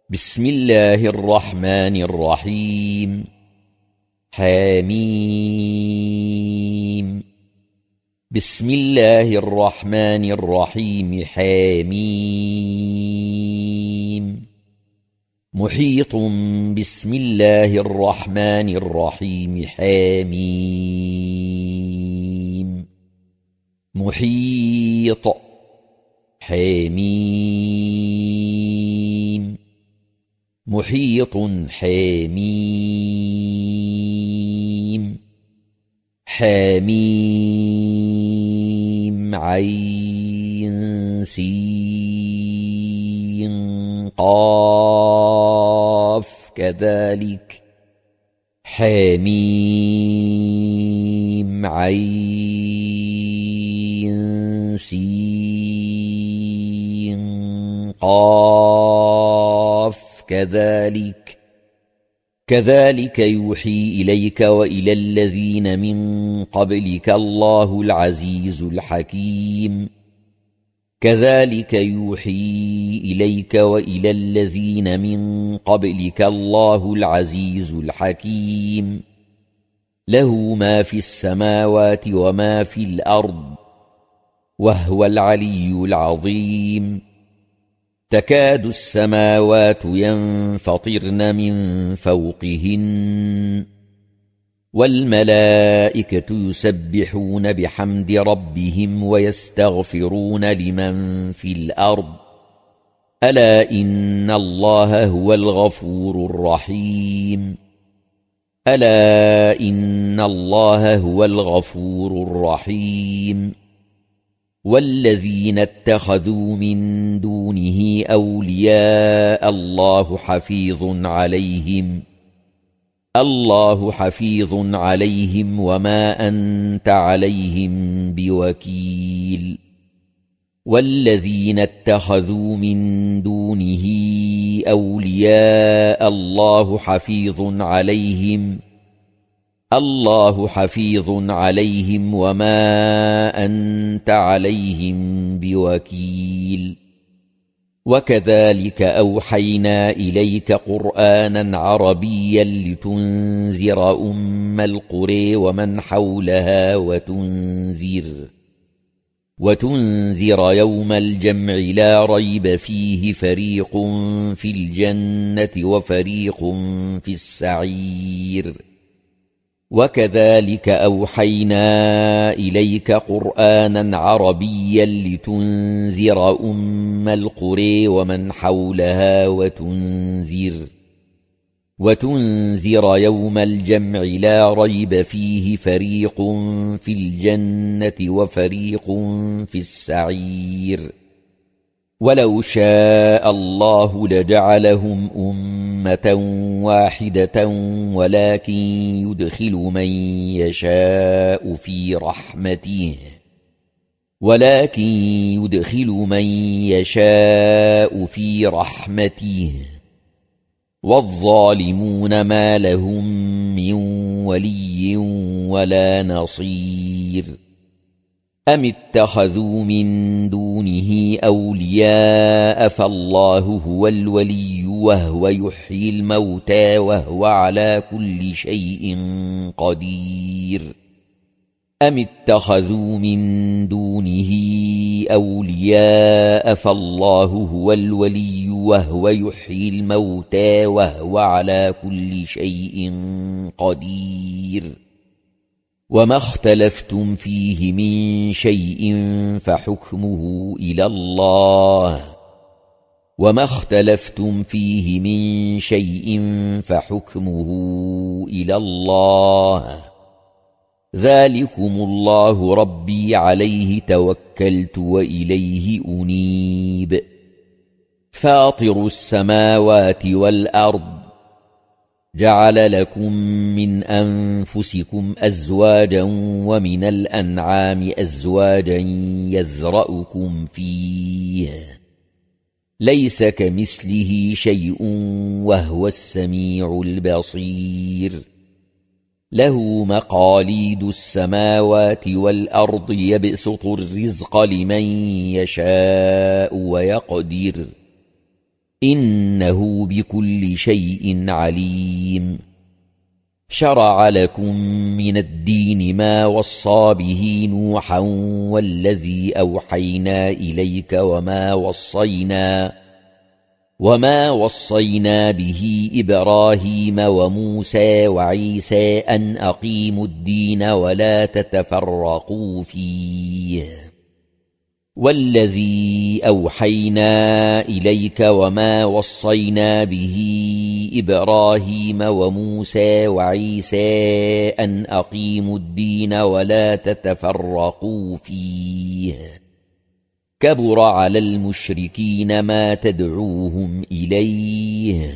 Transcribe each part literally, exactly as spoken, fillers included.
بسم الله الرحمن الرحيم. حميم. بسم الله الرحمن الرحيم. حميم. محيط. بسم الله الرحمن الرحيم. حميم. محيط. حميم. محيط. حميم. حميم. عين سين قاف كذلك. حميم. عين سين قاف كذلك. كذلك يوحي إليك وإلى الذين من قبلك الله العزيز الحكيم. كذلك يوحي إليك وإلى الذين من قبلك الله العزيز الحكيم. له ما في السماوات وما في الأرض وهو العلي العظيم. تكاد السماوات ينفطرن من فوقهن والملائكة يسبحون بحمد ربهم ويستغفرون لمن في الأرض ألا إن الله هو الغفور الرحيم. ألا إن الله هو الغفور الرحيم. والذين اتخذوا من دونه أولياء الله حفيظ عليهم الله حفيظ عليهم وما أنت عليهم بوكيل. والذين اتخذوا من دونه أولياء الله حفيظ عليهم الله حفيظ عليهم وما أنت عليهم بوكيل. وكذلك أوحينا إليك قرآنا عربيا لتنذر أم القرى ومن حولها وتنذر وتنذر يوم الجمع لا ريب فيه فريق في الجنة وفريق في السعير. وكذلك أوحينا إليك قرآنا عربيا لتنذر أم القرى ومن حولها وتنذر وتنذر يوم الجمع لا ريب فيه فريق في الجنة وفريق في السعير. ولو شاء الله لجعلهم أمة واحدة ولكن يدخل من يشاء في رحمته ولكن يدخل من يشاء في رحمته والظالمون ما لهم من ولي ولا نصير. أم اتخذوا من دونه أولياء فالله هو الولي وهو يحيي الموتى وهو على كل شيء قدير. أم اتخذوا من دونه أولياء فالله هو الولي وهو يحيي الموتى وهو على كل شيء قدير. وما اختلفتم فيه من شيء فحكمه إلى الله وما اختلفتم فيه من شيء فحكمه إلى الله. ذلكم الله ربي عليه توكلت وإليه أنيب. فاطر السماوات والأرض جعل لكم من أنفسكم أزواجا ومن الأنعام أزواجا يذرأكم فيه ليس كمثله شيء وهو السميع البصير. له مقاليد السماوات والأرض يبسط الرزق لمن يشاء ويقدر إنه بكل شيء عليم. شرع لكم من الدين ما وصى به نوحا والذي أوحينا إليك وما وصينا وما وصينا به إبراهيم وموسى وعيسى أن أقيموا الدين ولا تتفرقوا فيه والذي أوحينا إليك وما وصينا به إبراهيم وموسى وعيسى أن أقيموا الدين ولا تتفرقوا فيه كبر على المشركين ما تدعوهم إليه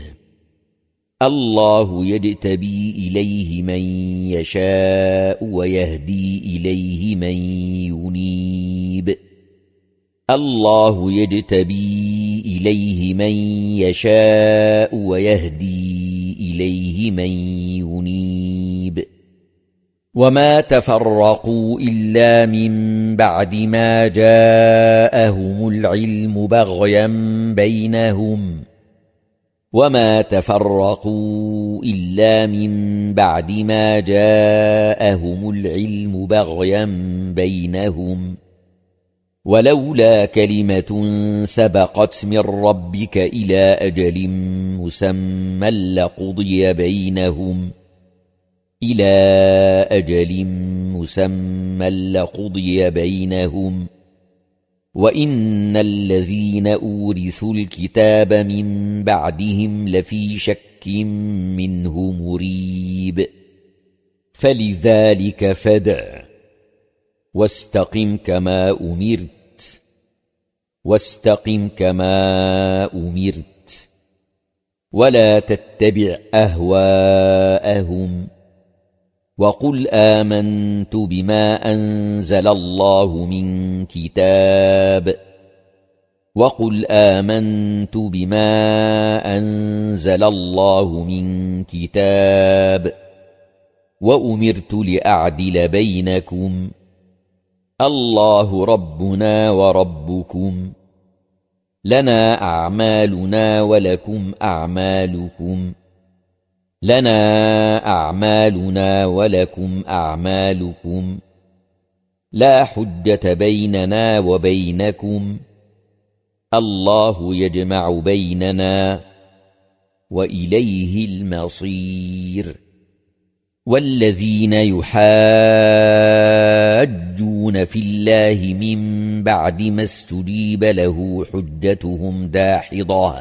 الله يجتبي إليه من يشاء ويهدي إليه من ينيب الله يجتبي إليه من يشاء ويهدي إليه من ينيب وما تفرقوا إلا من بعد ما جاءهم العلم بغيا بينهم وما تفرقوا إلا من بعد ما جاءهم العلم بغيا بينهم ولولا كلمة سبقت من ربك إلى أجل مسمى لقضي بينهم إلى أجل مسمى لقضي بينهم وإن الذين أورثوا الكتاب من بعدهم لفي شك منه مريب فلذلك فادع واستقم كما أمرت واستقم كما أمرت ولا تتبع أهواءهم وقل آمنت بما أنزل الله من كتاب وقل آمنت بما أنزل الله من كتاب وأمرت لأعدل بينكم الله ربنا وربكم لنا أعمالنا ولكم أعمالكم لنا أعمالنا ولكم أعمالكم لا حجة بيننا وبينكم الله يجمع بيننا وإليه المصير والذين يحاجون في الله من بعد ما استجيب له حجتهم داحضة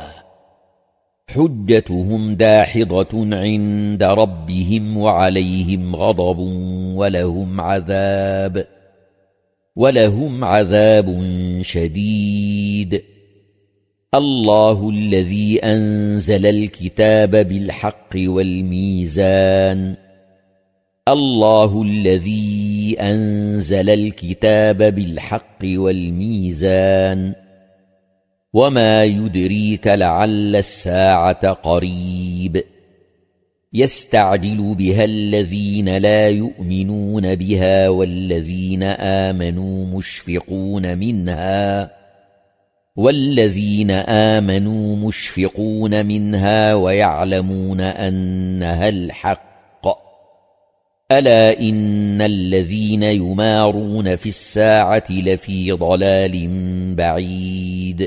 حجتهم داحضة عند ربهم وعليهم غضب ولهم عذاب ولهم عذاب شديد الله الذي أنزل الكتاب بالحق والميزان الله الذي أنزل الكتاب بالحق والميزان وما يدريك لعل الساعة قريب يستعجل بها الذين لا يؤمنون بها والذين آمنوا مشفقون منها والذين آمنوا مشفقون منها ويعلمون أنها الحق ألا إن الذين يمارون في الساعة لفي ضلال بعيد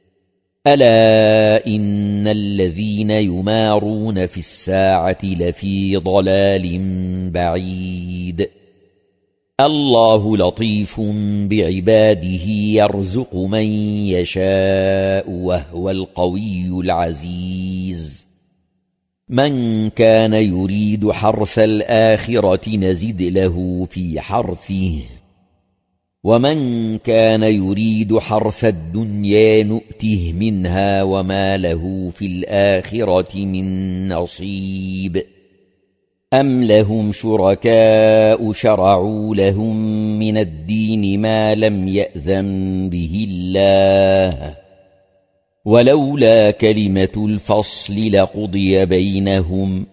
ألا إن الذين يمارون في الساعة لفي ضلال بعيد الله لطيف بعباده يرزق من يشاء وهو القوي العزيز من كان يريد حرث الآخرة نزد له في حرثه ومن كان يريد حرث الدنيا نؤته منها وما له في الآخرة من نصيب أم لهم شركاء شرعوا لهم من الدين ما لم يأذن به الله ولولا كلمة الفصل لقضي بينهم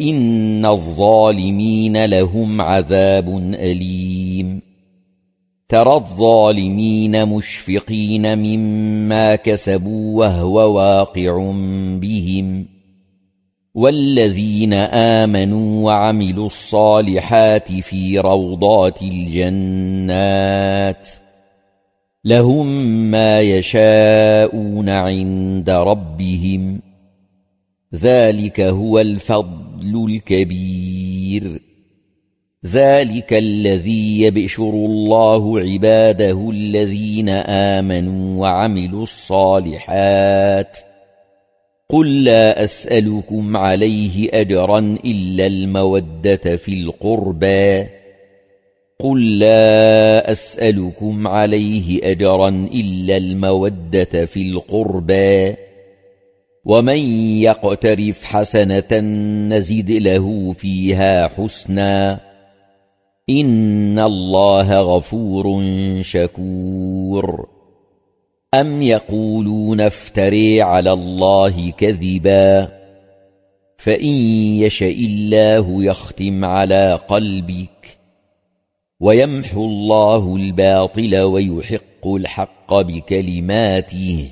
وإن الظالمين لهم عذاب أليم ترى الظالمين مشفقين مما كسبوا وهو واقع بهم والذين آمنوا وعملوا الصالحات في روضات الجنات لهم ما يشاءون عند ربهم ذلك هو الفضل الكبير ذلك الذي يبشر الله عباده الذين آمنوا وعملوا الصالحات قل لا أسألكم عليه أجرا إلا المودة في القربى قل لا أسألكم عليه أجرا إلا المودة في القربى ومن يقترف حسنة نزد له فيها حسنا إن الله غفور شكور أم يقولون افتري على الله كذبا فإن يشاء الله يختم على قلبك ويمحو الله الباطل ويحق الحق بكلماته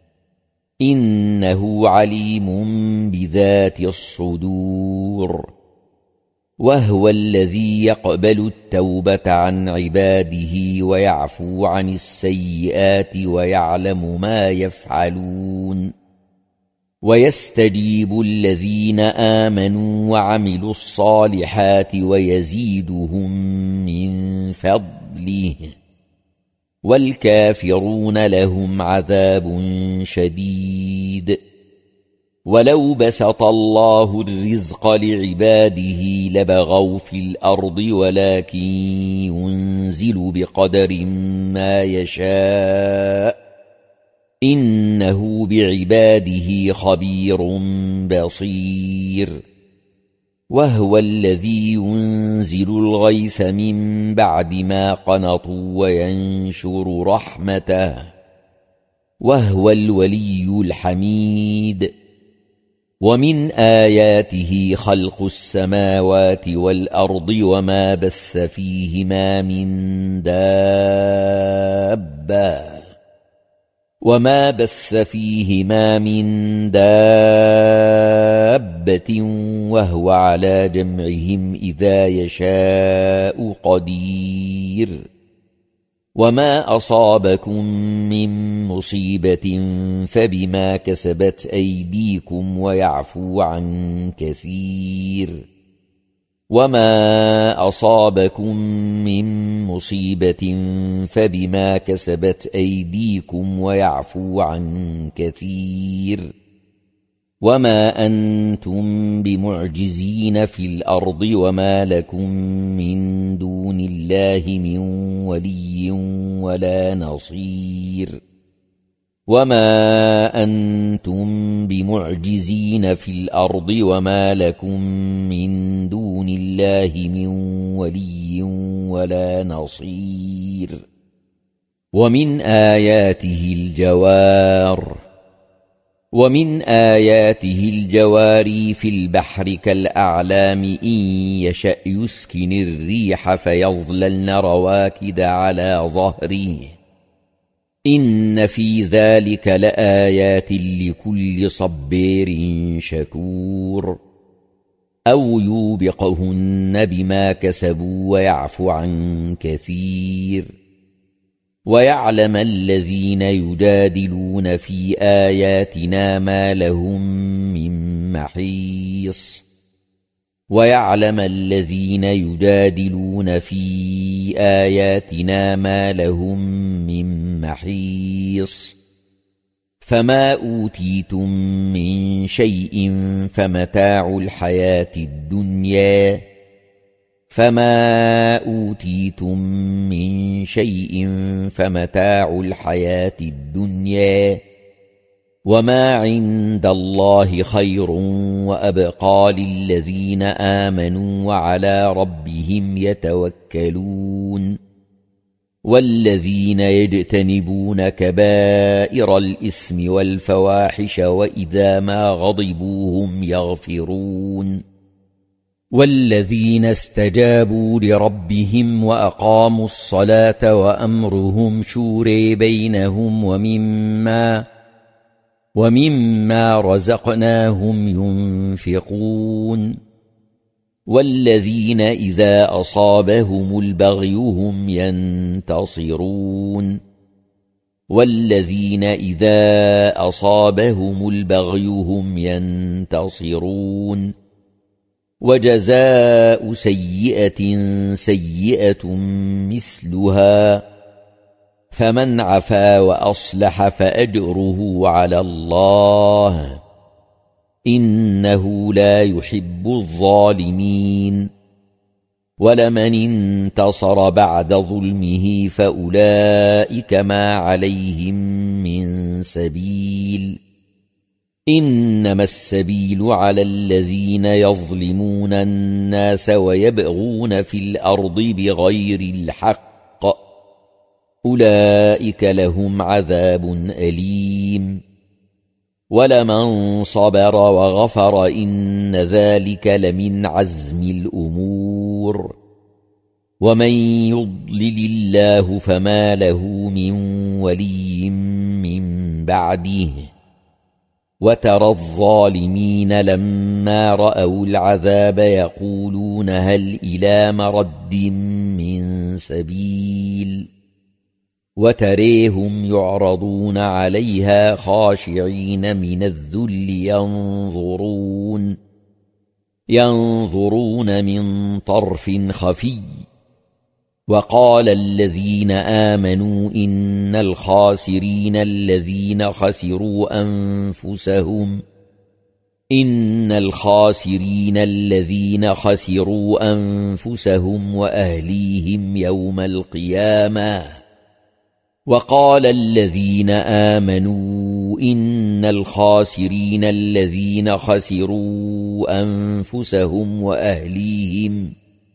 إنه عليم بذات الصدور وهو الذي يقبل التوبة عن عباده ويعفو عن السيئات ويعلم ما يفعلون ويستجيب الذين آمنوا وعملوا الصالحات ويزيدهم من فضله والكافرون لهم عذاب شديد ولو بسط الله الرزق لعباده لبغوا في الأرض ولكن ينزل بقدر ما يشاء إنه بعباده خبير بصير وهو الذي ينزل الغيث من بعد ما قنطوا وينشر رحمته وهو الولي الحميد ومن آياته خلق السماوات والأرض وما بث فيهما من دابة وما بث فيهما من دابة وهو على جمعهم إذا يشاء قدير وما أصابكم من مصيبة فبما كسبت أيديكم ويعفو عن كثير وما أصابكم من مصيبة فبما كسبت أيديكم ويعفو عن كثير وما أنتم بمعجزين في الأرض وما لكم من دون الله من ولي ولا نصير وما أنتم بمعجزين في الأرض وما لكم من دون الله من ولي ولا نصير ومن آياته الجوار ومن آياته الجواري في البحر كالأعلام إن يشأ يسكن الريح فيظللن رواكد على ظهره إن في ذلك لآيات لكل صبير شكور أو يوبقهن بما كسبوا ويعفو عن كثير ويعلم الذين يجادلون في آياتنا ما لهم من محيص ويعلم الذين يجادلون في آياتنا ما لهم من محيص فما أوتيتم من شيء فمتاع الحياة الدنيا فما أوتيتم من شيء فمتاع الحياة الدنيا وما عند الله خير وأبقى للذين آمنوا وعلى ربهم يتوكلون والذين يجتنبون كبائر الإثم والفواحش وإذا ما غضبوا هم يغفرون والذين استجابوا لربهم وأقاموا الصلاة وأمرهم شورى بينهم ومما ومما رزقناهم ينفقون والذين إذا أصابهم البغي هم ينتصرون والذين إذا أصابهم البغي هم ينتصرون وجزاء سيئة سيئة مثلها فمن عفا وأصلح فأجره على الله إنه لا يحب الظالمين ولمن انتصر بعد ظلمه فأولئك ما عليهم من سبيل إنما السبيل على الذين يظلمون الناس ويبغون في الأرض بغير الحق أولئك لهم عذاب أليم ولمن صبر وغفر إن ذلك لمن عزم الأمور ومن يضلل الله فما له من ولي من بعده وترى الظالمين لما رأوا العذاب يقولون هل إلى مرد من سبيل وتريهم يعرضون عليها خاشعين من الذل ينظرون ينظرون من طرف خفي وقال الذين آمنوا إن الخاسرين الذين خسروا أنفسهم إن الخاسرين الذين خسروا أنفسهم وأهليهم يوم القيامة وقال الذين آمنوا إن الخاسرين الذين خسروا أنفسهم وأهليهم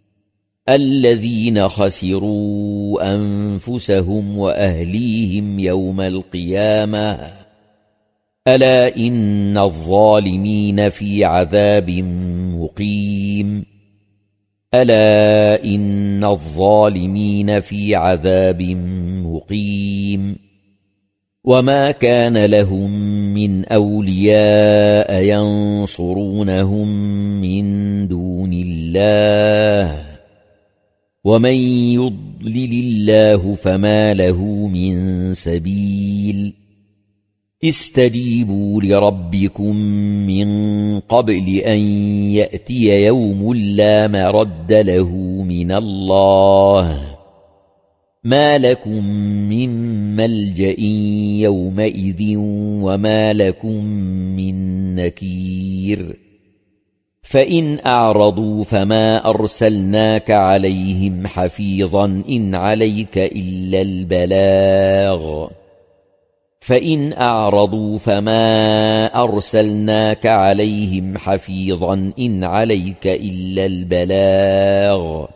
الذين خسروا أنفسهم وأهليهم يوم القيامة ألا إن الظالمين في عذاب مقيم ألا إن الظالمين في عذاب مقيم وما كان لهم من أولياء ينصرونهم من دون الله ومن يضلل الله فما له من سبيل استجيبوا لربكم من قبل أن يأتي يوم لا مرد له من الله ما لكم من ملجأ يومئذ وما لكم من نكير فإن أعرضوا فما أرسلناك عليهم حفيظا إن عليك إلا البلاغ فإن أعرضوا فما أرسلناك عليهم حفيظا إن عليك إلا البلاغ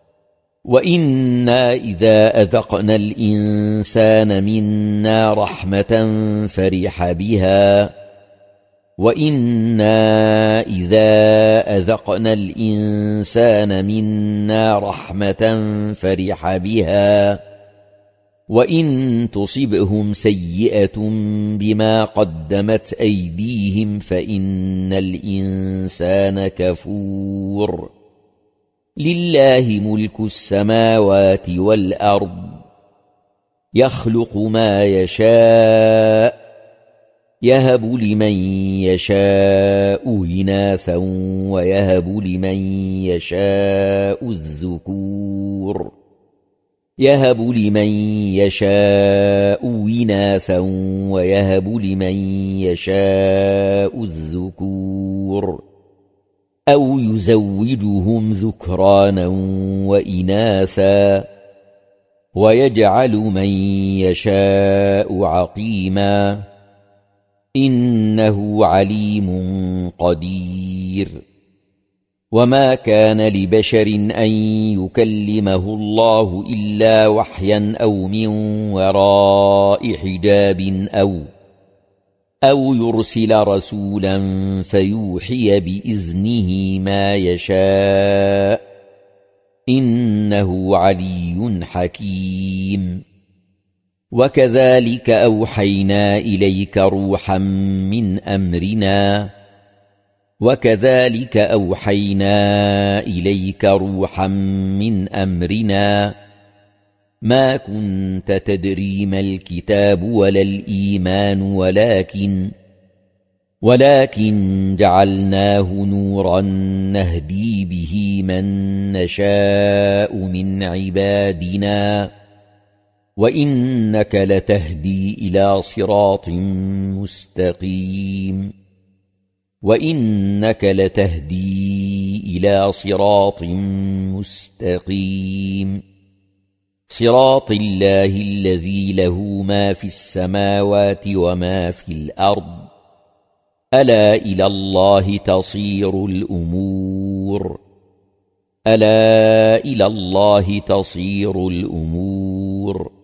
وإنا إذا أذقنا الإنسان منا رحمة فرح بها وإنا إذا أذقنا الإنسان منا رحمة فرح بها وإن تصبهم سيئة بما قدمت أيديهم فإن الإنسان كفور لله ملك السماوات والأرض يخلق ما يشاء يهب لمن يشاء إناثا ويهب لمن يشاء الذكور يهب لمن يشاء إناثا ويهب لمن يشاء الذكور أو يزوجهم ذكرانا وإناثا ويجعل من يشاء عقيما إنه عليم قدير وما كان لبشر أن يكلمه الله إلا وحيا أو من وراء حجاب أو أو يرسل رسولا فيوحي بإذنه ما يشاء إنه علي حكيم وكذلك أوحينا إليك روحا من أمرنا وكذلك أوحينا إليك روحا من أمرنا ما كنت تدري ما الكتاب ولا الإيمان ولكن ولكن جعلناه نورا نهدي به من نشاء من عبادنا وإنك لتهدي إلى صراط مستقيم وإنك لتهدي إلى صراط مستقيم صراط الله الذي له ما في السماوات وما في الأرض ألا إلى الله تصير الأمور ألا إلى الله تصير الأمور